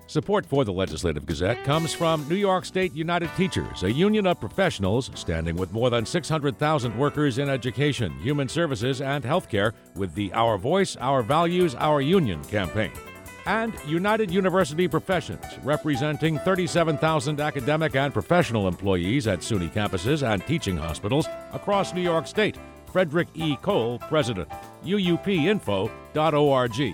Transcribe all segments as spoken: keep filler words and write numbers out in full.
Support for the Legislative Gazette comes from New York State United Teachers, a union of professionals standing with more than six hundred thousand workers in education, human services, and healthcare with the Our Voice, Our Values, Our Union campaign. And United University Professions, representing thirty-seven thousand academic and professional employees at SUNY campuses and teaching hospitals across New York State. Frederick E. Cole, President. U U P info dot org.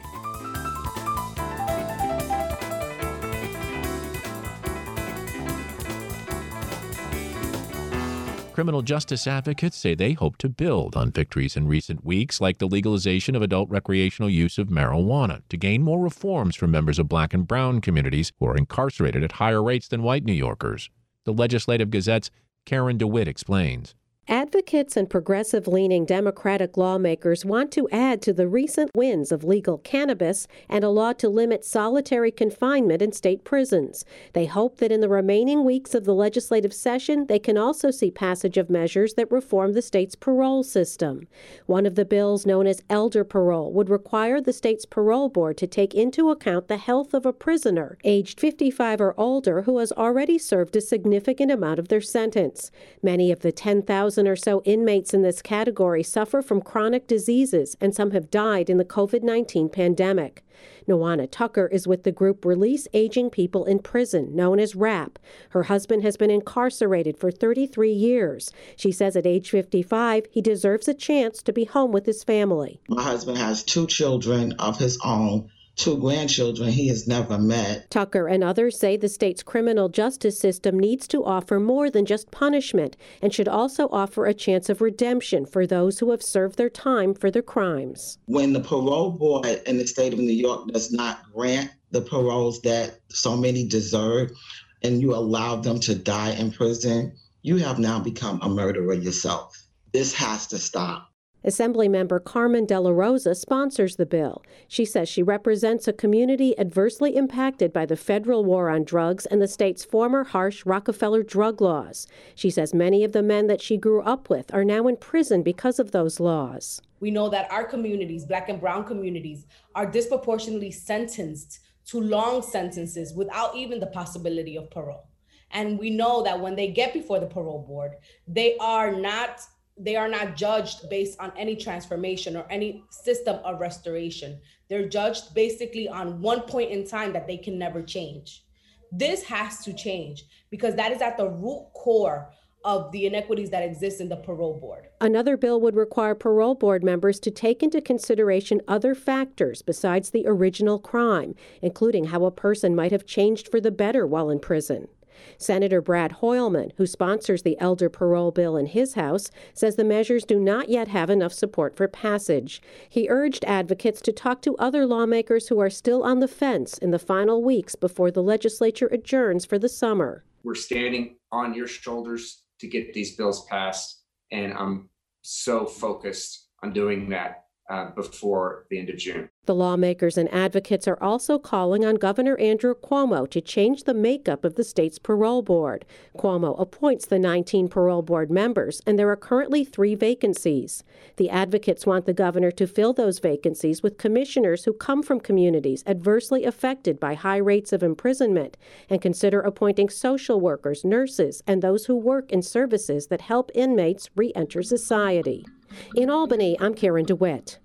Criminal justice advocates say they hope to build on victories in recent weeks, like the legalization of adult recreational use of marijuana, to gain more reforms for members of Black and brown communities who are incarcerated at higher rates than white New Yorkers. The Legislative Gazette's Karen DeWitt explains. Advocates and progressive-leaning Democratic lawmakers want to add to the recent wins of legal cannabis and a law to limit solitary confinement in state prisons. They hope that in the remaining weeks of the legislative session, they can also see passage of measures that reform the state's parole system. One of the bills, known as elder parole, would require the state's parole board to take into account the health of a prisoner aged fifty-five or older who has already served a significant amount of their sentence. Many of the ten thousand or so inmates in this category suffer from chronic diseases, and some have died in the covid nineteen pandemic. Nawana Tucker is with the group Release Aging People in Prison, known as RAP. Her husband has been incarcerated for thirty-three years. She says at age fifty-five, he deserves a chance to be home with his family. My husband has two children of his own, two grandchildren he has never met. Tucker and others say the state's criminal justice system needs to offer more than just punishment and should also offer a chance of redemption for those who have served their time for their crimes. When the parole board in the state of New York does not grant the paroles that so many deserve, and you allow them to die in prison, you have now become a murderer yourself. This has to stop. Assemblymember Carmen De La Rosa sponsors the bill. She says she represents a community adversely impacted by the federal war on drugs and the state's former harsh Rockefeller drug laws. She says many of the men that she grew up with are now in prison because of those laws. We know that our communities, Black and brown communities, are disproportionately sentenced to long sentences without even the possibility of parole. And we know that when they get before the parole board, they are not They are not judged based on any transformation or any system of restoration. They're judged basically on one point in time that they can never change. This has to change because that is at the root core of the inequities that exist in the parole board. Another bill would require parole board members to take into consideration other factors besides the original crime, including how a person might have changed for the better while in prison. Senator Brad Hoylman, who sponsors the elder parole bill in his House, says the measures do not yet have enough support for passage. He urged advocates to talk to other lawmakers who are still on the fence in the final weeks before the legislature adjourns for the summer. We're standing on your shoulders to get these bills passed, and I'm so focused on doing that Uh, before the end of June. The lawmakers and advocates are also calling on Governor Andrew Cuomo to change the makeup of the state's parole board. Cuomo appoints the nineteen parole board members, and there are currently three vacancies. The advocates want the governor to fill those vacancies with commissioners who come from communities adversely affected by high rates of imprisonment, and consider appointing social workers, nurses, and those who work in services that help inmates re-enter society. In Albany, I'm Karen DeWitt.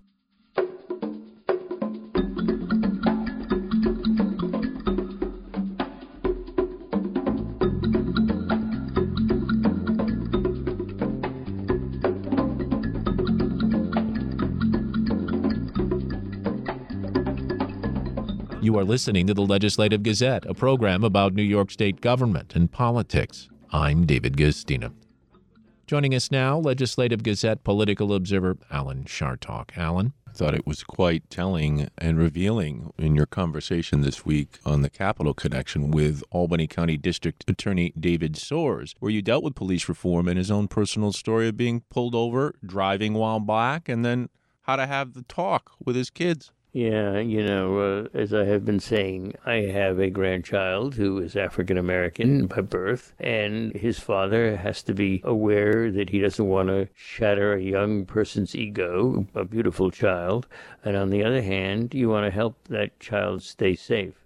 You are listening to the Legislative Gazette, a program about New York State government and politics. I'm David Guistina. Joining us now, Legislative Gazette political observer Alan Chartock. Alan? I thought it was quite telling and revealing in your conversation this week on the Capitol connection with Albany County District Attorney David Soares, where you dealt with police reform and his own personal story of being pulled over, driving while black, and then how to have the talk with his kids. Yeah, you know, uh, as I have been saying, I have a grandchild who is African-American by birth, and his father has to be aware that he doesn't want to shatter a young person's ego, a beautiful child, and on the other hand, you want to help that child stay safe.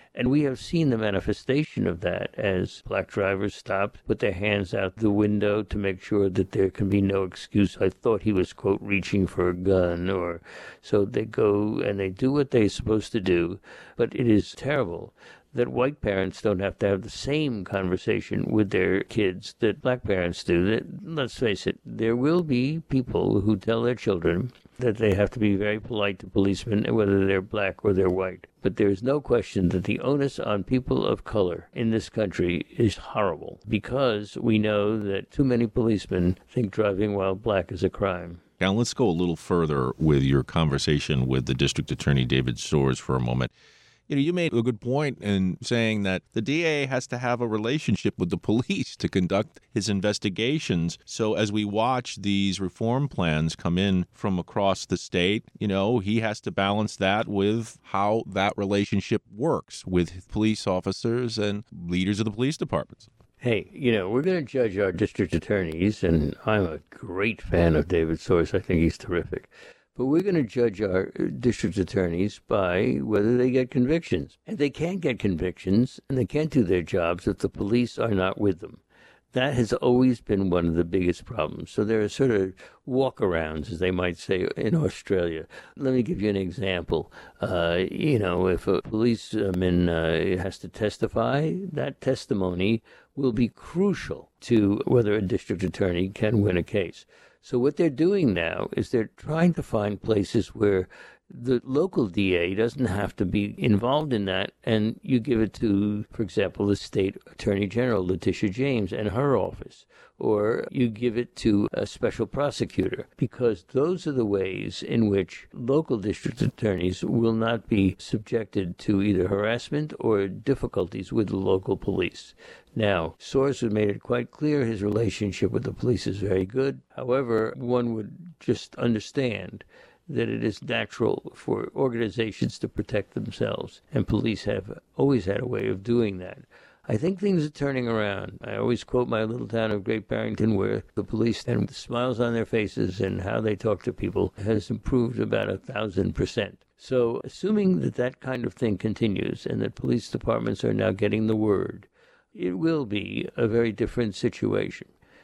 And we have seen the manifestation of that as black drivers stop, put their hands out the window to make sure that there can be no excuse. I thought he was, quote, reaching for a gun, or so they go and they do what they're supposed to do. But it is terrible that white parents don't have to have the same conversation with their kids that black parents do. That, let's face it, there will be people who tell their children that they have to be very polite to policemen, whether they're black or they're white. But there is no question that the onus on people of color in this country is horrible, because we know that too many policemen think driving while black is a crime. Now, let's go a little further with your conversation with the District Attorney David Soares for a moment. You know, you made a good point in saying that the D A has to have a relationship with the police to conduct his investigations. So as we watch these reform plans come in from across the state, you know, he has to balance that with how that relationship works with police officers and leaders of the police departments. Hey, you know, we're going to judge our district attorneys, and I'm a great fan of David Soares. I think he's terrific. But we're going to judge our district attorneys by whether they get convictions. And they can't get convictions, and they can't do their jobs if the police are not with them. That has always been one of the biggest problems. So there are sort of walkarounds, as they might say, in Australia. Let me give you an example. Uh, you know, if a policeman uh, has to testify, that testimony will be crucial to whether a district attorney can win a case. So what they're doing now is they're trying to find places where the local D A doesn't have to be involved in that, and you give it to, for example, the state attorney general, Letitia James, and her office, or you give it to a special prosecutor, because those are the ways in which local district attorneys will not be subjected to either harassment or difficulties with the local police. Now, Soares has made it quite clear his relationship with the police is very good. However, one would just understand that it is natural for organizations to protect themselves, and police have always had a way of doing that. I think things are turning around. I always quote my little town of Great Barrington, where the police and the smiles on their faces and how they talk to people has improved about a thousand percent. So assuming that that kind of thing continues and that police departments are now getting the word, it will be a very different situation.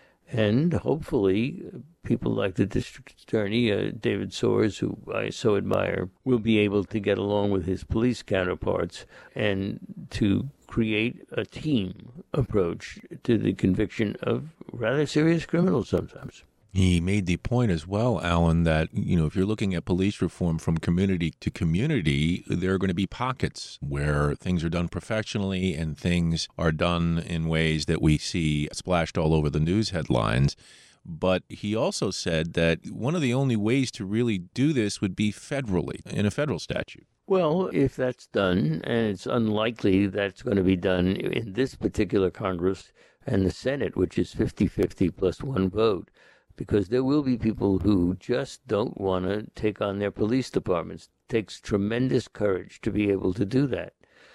And hopefully people like the district attorney, uh, David Soares, who I so admire, will be able to get along with his police counterparts and to create a team approach to the conviction of rather serious criminals sometimes. He made the point as well, Alan, that, you know, if you're looking at police reform from community to community, there are going to be pockets where things are done professionally and things are done in ways that we see splashed all over the news headlines. But he also said that one of the only ways to really do this would be federally, in a federal statute. Well, if that's done, and it's unlikely that's going to be done in this particular Congress and the Senate, which is fifty-fifty plus one vote, because there will be people who just don't want to take on their police departments. It takes tremendous courage to be able to do that.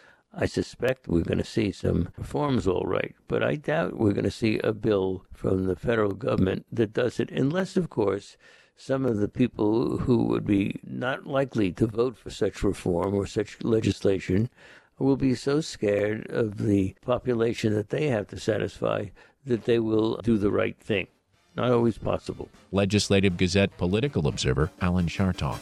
I suspect we're going to see some reforms, all right, but I doubt we're going to see a bill from the federal government that does it, unless, of course, some of the people who would be not likely to vote for such reform or such legislation will be so scared of the population that they have to satisfy that they will do the right thing. Not always possible. Legislative Gazette political observer Alan Chartock.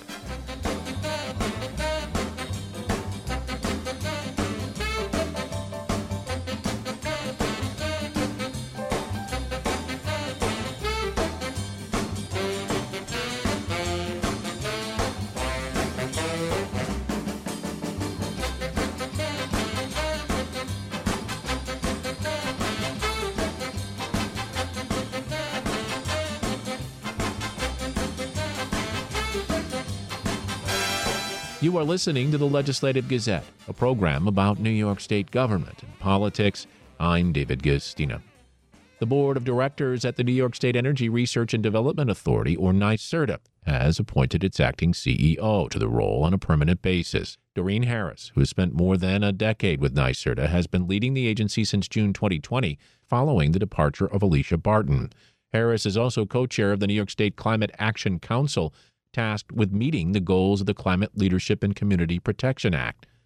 You are listening to the Legislative Gazette, a program about New York State government and politics. I'm David Guistina. The Board of Directors at the New York State Energy Research and Development Authority, or NYSERDA, has appointed its acting C E O to the role on a permanent basis. Doreen Harris, who has spent more than a decade with NYSERDA, has been leading the agency since June twenty twenty, following the departure of Alicia Barton. Harris is also co-chair of the New York State Climate Action Council, tasked with meeting the goals of the Climate Leadership and Community Protection Act.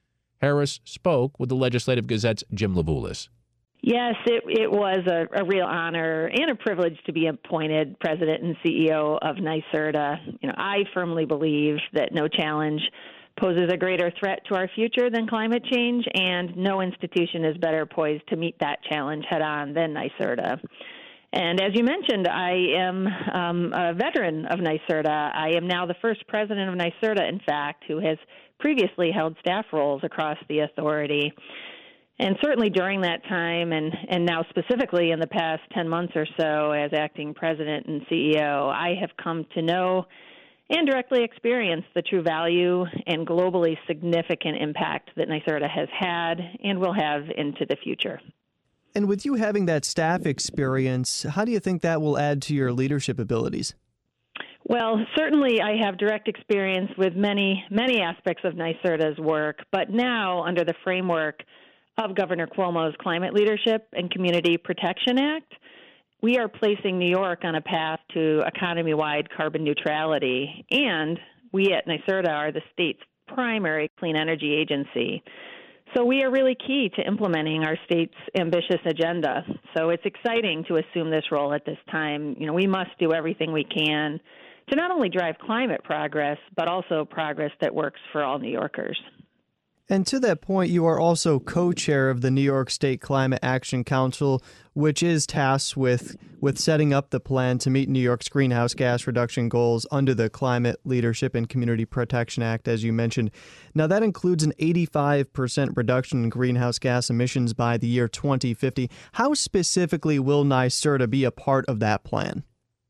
Harris spoke with the Legislative Gazette's Jim Levulis. Yes, it, it was a, a real honor and a privilege to be appointed president and C E O of NYSERDA. You know, I firmly believe that no challenge poses a greater threat to our future than climate change, and no institution is better poised to meet that challenge head-on than NYSERDA. And as you mentioned, I am um, a veteran of NYSERDA. I am now the first president of NYSERDA, in fact, who has previously held staff roles across the authority. And certainly during that time, and, and now specifically in the past ten months or so as acting president and C E O, I have come to know and directly experience the true value and globally significant impact that NYSERDA has had and will have into the future. And with you having that staff experience, how do you think that will add to your leadership abilities? Well, certainly I have direct experience with many, many aspects of NYSERDA's work, but now under the framework of Governor Cuomo's Climate Leadership and Community Protection Act, we are placing New York on a path to economy-wide carbon neutrality, and we at NYSERDA are the state's primary clean energy agency. So we are really key to implementing our state's ambitious agenda. So it's exciting to assume this role at this time. You know, we must do everything we can to not only drive climate progress, but also progress that works for all New Yorkers. And to that point, you are also co-chair of the New York State Climate Action Council, which is tasked with, with setting up the plan to meet New York's greenhouse gas reduction goals under the Climate Leadership and Community Protection Act, as you mentioned. Now, that includes an eighty-five percent reduction in greenhouse gas emissions by the year twenty fifty. How specifically will NYSERDA be a part of that plan?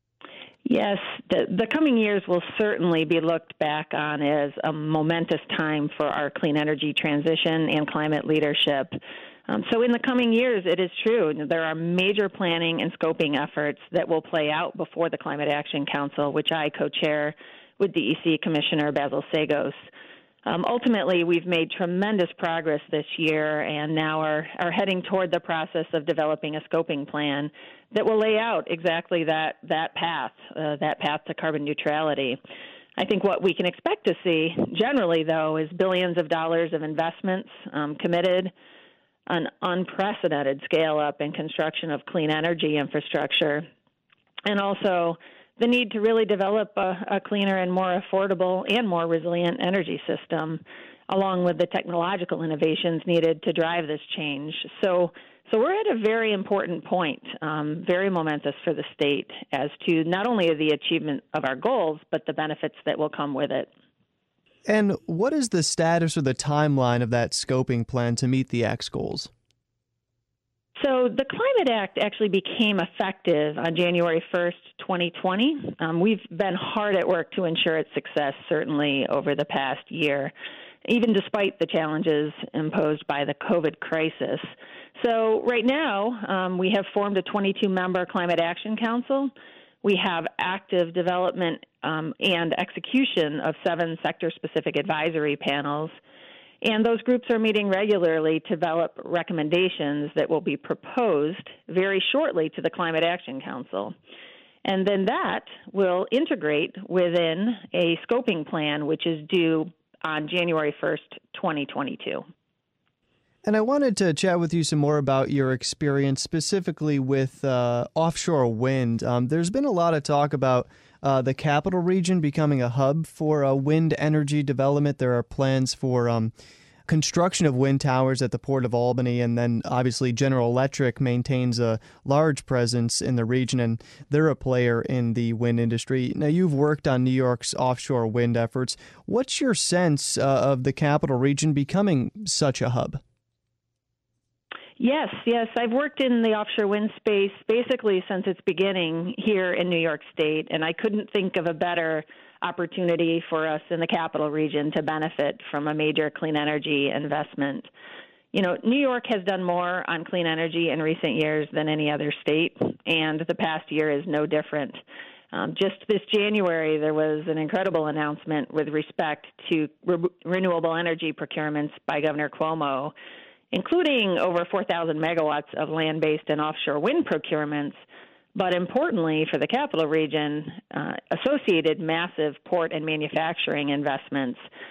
Yes, the, the coming years will certainly be looked back on as a momentous time for our clean energy transition and climate leadership. Um, so in the coming years, it is true, there are major planning and scoping efforts that will play out before the Climate Action Council, which I co-chair with D E C Commissioner Basil Sagos. Um, ultimately, we've made tremendous progress this year and now are, are heading toward the process of developing a scoping plan that will lay out exactly that, that path, uh, that path to carbon neutrality. I think what we can expect to see generally, though, is billions of dollars of investments um, committed, an unprecedented scale-up and construction of clean energy infrastructure, and also the need to really develop a, a cleaner and more affordable and more resilient energy system, along with the technological innovations needed to drive this change. So, so we're at a very important point, um, very momentous for the state as to not only the achievement of our goals, but the benefits that will come with it. And what is the status or the timeline of that scoping plan to meet the Act's goals? So the Climate Act actually became effective on January first, twenty twenty. Um, we've been hard at work to ensure its success, certainly over the past year, even despite the challenges imposed by the COVID crisis. So right now, um, we have formed a twenty-two member Climate Action Council. We have active development um, and execution of seven sector-specific advisory panels. And those groups are meeting regularly to develop recommendations that will be proposed very shortly to the Climate Action Council. And then that will integrate within a scoping plan, which is due on January first, twenty twenty-two. And I wanted to chat with you some more about your experience specifically with uh, offshore wind. Um, there's been a lot of talk about uh, the capital region becoming a hub for uh, wind energy development. There are plans for um, construction of wind towers at the Port of Albany, and then obviously General Electric maintains a large presence in the region, and they're a player in the wind industry. Now, you've worked on New York's offshore wind efforts. What's your sense uh, of the capital region becoming such a hub? Yes, yes. I've worked in the offshore wind space basically since its beginning here in New York State, and I couldn't think of a better opportunity for us in the capital region to benefit from a major clean energy investment. You know, New York has done more on clean energy in recent years than any other state, and the past year is no different. Um, just this January, there was an incredible announcement with respect to re- renewable energy procurements by Governor Cuomo, including over four thousand megawatts of land-based and offshore wind procurements, but importantly for the capital region, uh, associated massive port and manufacturing investments.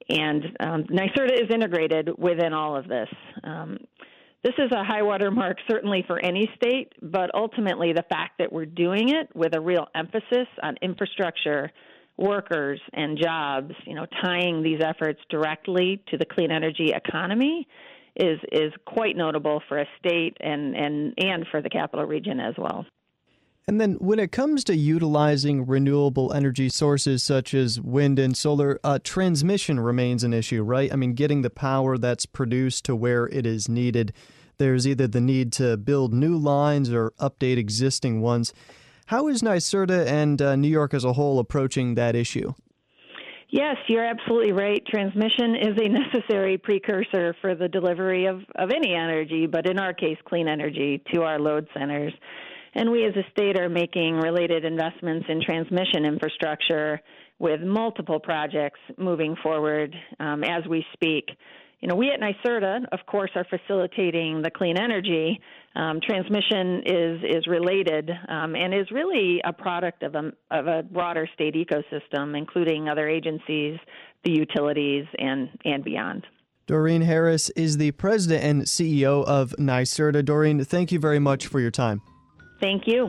And um, NYSERDA is integrated within all of this. Um, this is a high water mark certainly for any state, but ultimately the fact that we're doing it with a real emphasis on infrastructure, workers, and jobs, you know, tying these efforts directly to the clean energy economy is is quite notable for a state and, and, and for the Capital Region as well. And then when it comes to utilizing renewable energy sources such as wind and solar, uh, transmission remains an issue, right? I mean, getting the power that's produced to where it is needed. There's either the need to build new lines or update existing ones. How is NYSERDA and uh, New York as a whole approaching that issue? Yes, you're absolutely right. Transmission is a necessary precursor for the delivery of, of any energy, but in our case, clean energy to our load centers. And we as a state are making related investments in transmission infrastructure with multiple projects moving forward um, as we speak. You know, we at NYSERDA, of course, are facilitating the clean energy. Um, transmission is is related um, and is really a product of a, of a broader state ecosystem, including other agencies, the utilities, and, and beyond. Doreen Harris is the president and C E O of NYSERDA. Doreen, thank you very much for your time. Thank you.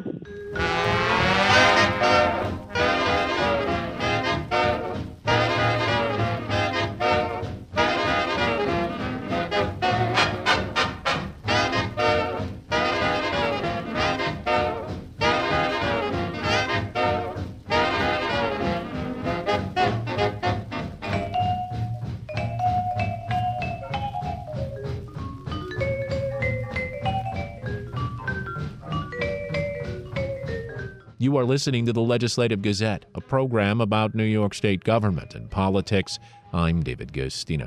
You are listening to the Legislative Gazette, a program about New York State government and politics. I'm David Guistina.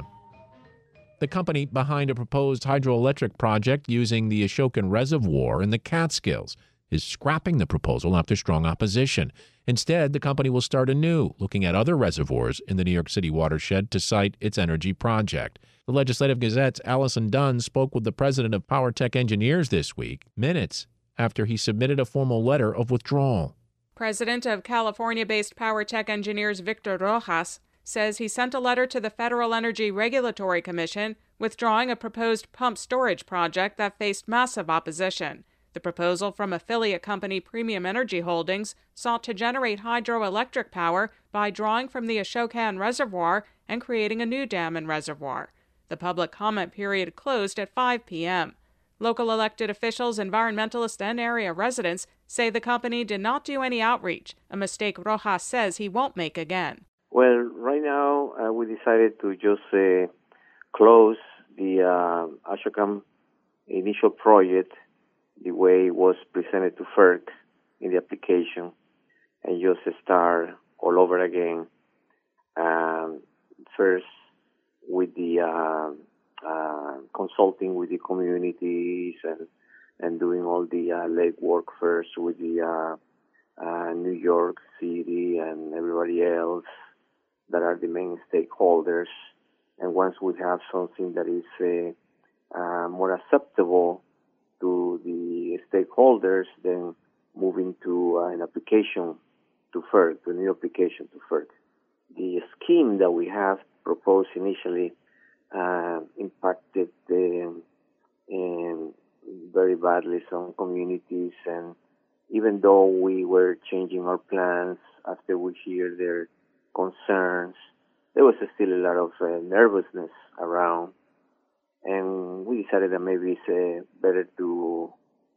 The company behind a proposed hydroelectric project using the Ashokan Reservoir in the Catskills is scrapping the proposal after strong opposition. Instead, the company will start anew, looking at other reservoirs in the New York City watershed to site its energy project. The Legislative Gazette's Allison Dunn spoke with the president of PowerTech Engineers this week, minutes after he submitted a formal letter of withdrawal. President of California-based PowerTech Engineers Victor Rojas says he sent a letter to the Federal Energy Regulatory Commission withdrawing a proposed pump storage project that faced massive opposition. The proposal from affiliate company Premium Energy Holdings sought to generate hydroelectric power by drawing from the Ashokan Reservoir and creating a new dam and reservoir. The public comment period closed at five p.m. Local elected officials, environmentalists, and area residents say the company did not do any outreach, a mistake Rojas says he won't make again. Well, right now uh, we decided to just uh, close the uh, Ashokan initial project the way it was presented to F E R C in the application and just start all over again. Um, first with the uh, uh, consulting with the communities and and doing all the uh, legwork first with the uh, uh, New York City and everybody else that are the main stakeholders. And once we have something that is uh, uh, more acceptable to the stakeholders, then moving to uh, an application to F E R C, to a new application to F E R C. The scheme that we have proposed initially uh, impacted uh, um, very badly some communities, and even though we were changing our plans after we hear their concerns, there was still a lot of uh, nervousness around, and we decided that maybe it's uh, better to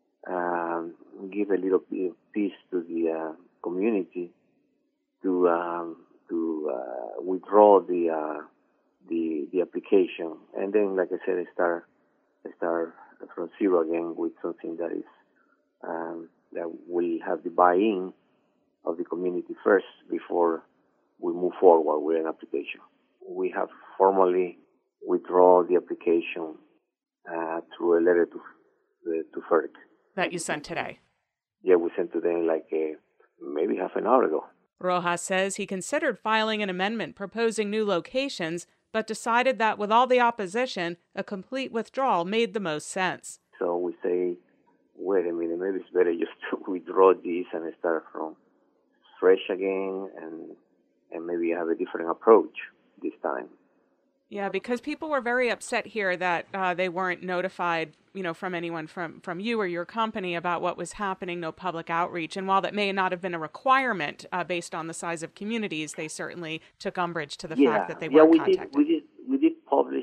um, give a little bit of peace to the uh, community to um, to uh, withdraw the uh, the the application, and then, like I said, start start from zero again with something that is um, that will have the buy-in of the community first before we move forward with an application. We have formally withdrawn the application uh, through a letter to uh, to F E R C that you sent today. Yeah, we sent to them like uh, maybe half an hour ago. Rojas says he considered filing an amendment proposing new locations, but decided that with all the opposition, a complete withdrawal made the most sense. So we say, wait a minute, maybe it's better just to withdraw this and start from fresh again, and and maybe have a different approach this time. Yeah, because people were very upset here that uh, they weren't notified, you know, from anyone from, from you or your company about what was happening, no public outreach. And while that may not have been a requirement uh, based on the size of communities, they certainly took umbrage to the yeah, fact that they yeah, weren't we contacted. Did, we did we did publish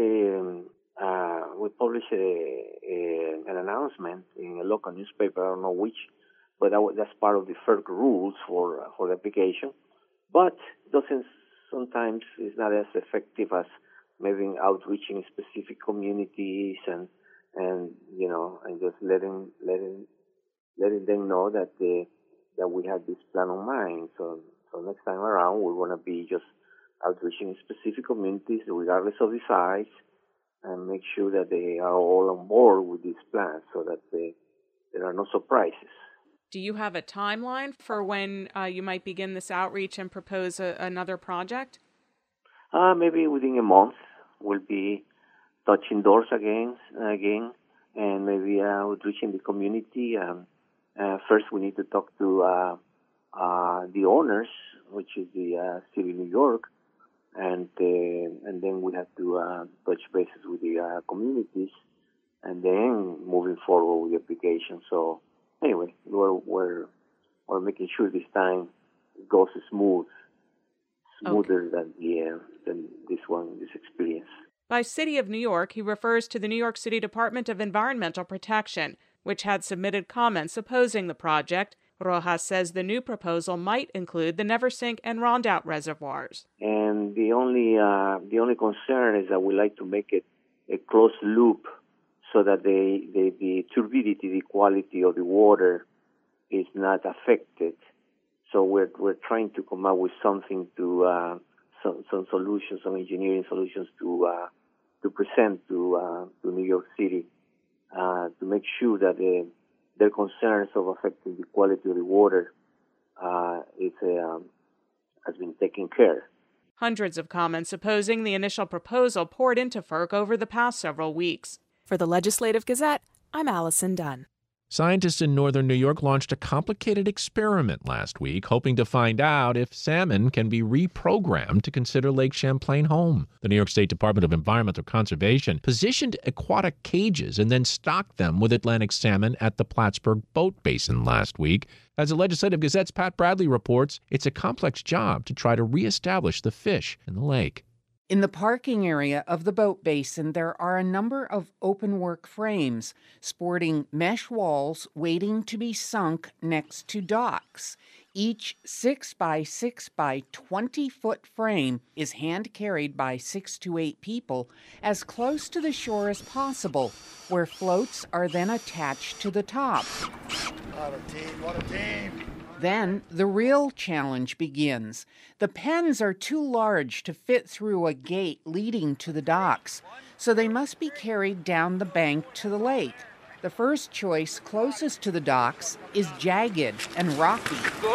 um, uh, we published a, a, an announcement in a local newspaper. I don't know which, but that was, that's part of the FERC rules for for the application. But doesn't sometimes is not as effective as maybe outreaching specific communities and and you know and just letting letting letting them know that they, that we had this plan on mind. So so next time around we're gonna be just outreaching specific communities regardless of the size and make sure that they are all on board with this plan so that they, there are no surprises. Do you have a timeline for when uh, you might begin this outreach and propose a, another project? Uh, maybe within a month we'll be touching doors again, again, and maybe uh, outreaching the community. Um, uh, first, we need to talk to uh, uh, the owners, which is the uh, city of New York, and uh, and then we have to uh, touch bases with the uh, communities, and then moving forward with the application. So. Anyway, we're, we're we're making sure this time it goes smooth, smoother okay. than the uh, than this one, this experience. By City of New York, he refers to the New York City Department of Environmental Protection, which had submitted comments opposing the project. Rojas says the new proposal might include the Neversink and Rondout reservoirs. And the only uh, the only concern is that we like to make it a closed loop, so that they, they, the turbidity, the quality of the water is not affected. So we're we're trying to come up with something to uh, some some solutions, some engineering solutions to uh, to present to uh, to New York City uh, to make sure that the, their concerns of affecting the quality of the water uh, is um, has been taken care. Hundreds of comments opposing the initial proposal poured into FERC over the past several weeks. For the Legislative Gazette, I'm Allison Dunn. Scientists in northern New York launched a complicated experiment last week, hoping to find out if salmon can be reprogrammed to consider Lake Champlain home. The New York State Department of Environmental Conservation positioned aquatic cages and then stocked them with Atlantic salmon at the Plattsburgh Boat Basin last week. As the Legislative Gazette's Pat Bradley reports, it's a complex job to try to reestablish the fish in the lake. In the parking area of the boat basin, there are a number of open-work frames sporting mesh walls waiting to be sunk next to docks. Each six by six by twenty foot frame is hand-carried by six to eight people as close to the shore as possible, where floats are then attached to the top. What a team, what a team! Then the real challenge begins. The pens are too large to fit through a gate leading to the docks, so they must be carried down the bank to the lake. The first choice closest to the docks is jagged and rocky.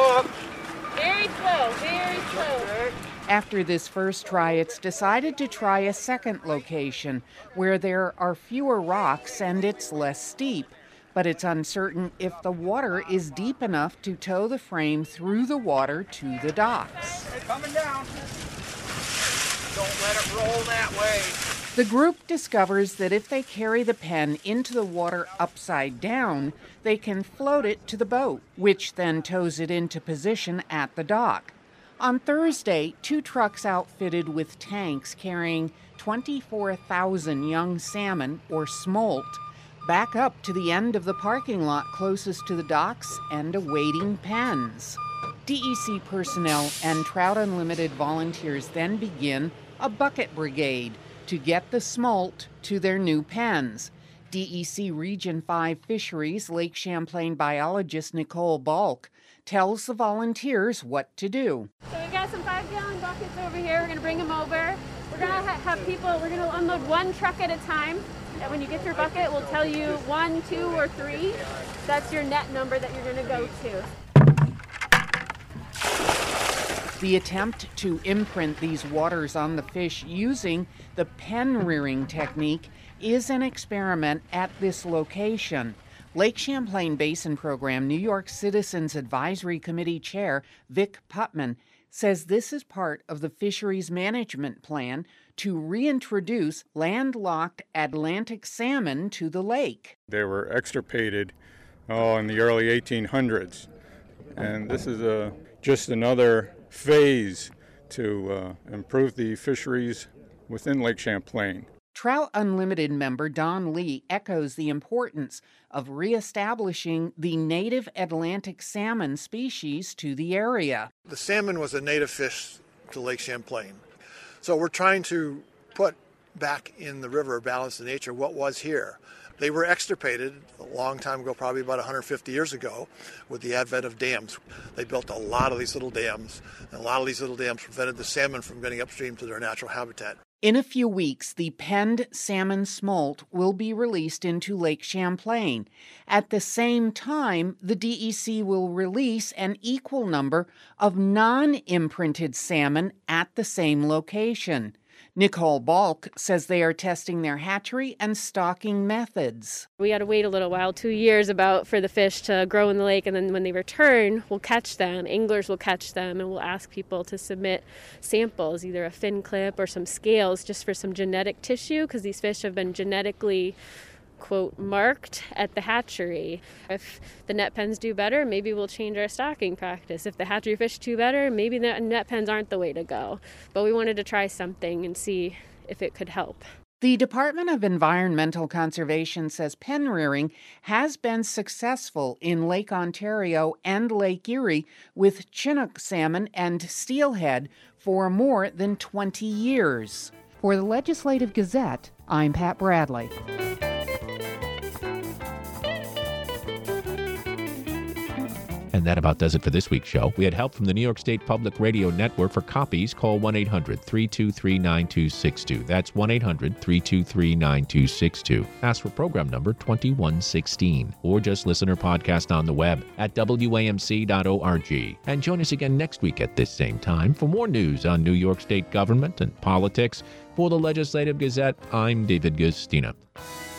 Very slow, very slow. After this first try, it's decided to try a second location where there are fewer rocks and it's less steep. But it's uncertain if the water is deep enough to tow the frame through the water to the docks. They're coming down. Don't let it roll that way. The group discovers that if they carry the pen into the water upside down, they can float it to the boat, which then tows it into position at the dock. On Thursday, two trucks outfitted with tanks carrying twenty-four thousand young salmon, or smolt, back up to the end of the parking lot closest to the docks and awaiting pens. D E C personnel and Trout Unlimited volunteers then begin a bucket brigade to get the smolt to their new pens. D E C Region five Fisheries Lake Champlain biologist Nicole Balk tells the volunteers what to do. So we got some five-gallon buckets over here. We're going to bring them over. We're going to ha- have people, we're going to unload one truck at a time. And when you get your bucket, we'll tell you one, two, or three. That's your net number that you're going to go to. The attempt to imprint these waters on the fish using the pen rearing technique is an experiment at this location. Lake Champlain Basin Program New York Citizens Advisory Committee Chair Vic Putman says this is part of the fisheries management plan to reintroduce landlocked Atlantic salmon to the lake. They were extirpated oh, in the early eighteen hundreds, and this is a, just another phase to uh, improve the fisheries within Lake Champlain. Trout Unlimited member Don Lee echoes the importance of reestablishing the native Atlantic salmon species to the area. The salmon was a native fish to Lake Champlain. So we're trying to put back in the river, balance the nature, what was here. They were extirpated a long time ago, probably about one hundred fifty years ago, with the advent of dams. They built a lot of these little dams, and a lot of these little dams prevented the salmon from getting upstream to their natural habitat. In a few weeks, the penned salmon smolt will be released into Lake Champlain. At the same time, the D E C will release an equal number of non-imprinted salmon at the same location. Nicole Balk says they are testing their hatchery and stocking methods. We got to wait a little while, two years about for the fish to grow in the lake, and then when they return, we'll catch them. Anglers will catch them, and we'll ask people to submit samples, either a fin clip or some scales, just for some genetic tissue, because these fish have been genetically, quote, marked at the hatchery. If the net pens do better, maybe we'll change our stocking practice. If the hatchery fish do better, maybe the net pens aren't the way to go. But we wanted to try something and see if it could help. The Department of Environmental Conservation says pen rearing has been successful in Lake Ontario and Lake Erie with Chinook salmon and steelhead for more than twenty years. For the Legislative Gazette, I'm Pat Bradley. And that about does it for this week's show. We had help from the New York State Public Radio Network. For copies, call one eight hundred three two three nine two six two. That's one eight hundred three two three nine two six two. Ask for program number twenty-one sixteen. Or just listen or podcast on the web at W A M C dot org. And join us again next week at this same time for more news on New York State government and politics. For the Legislative Gazette, I'm David Gustina.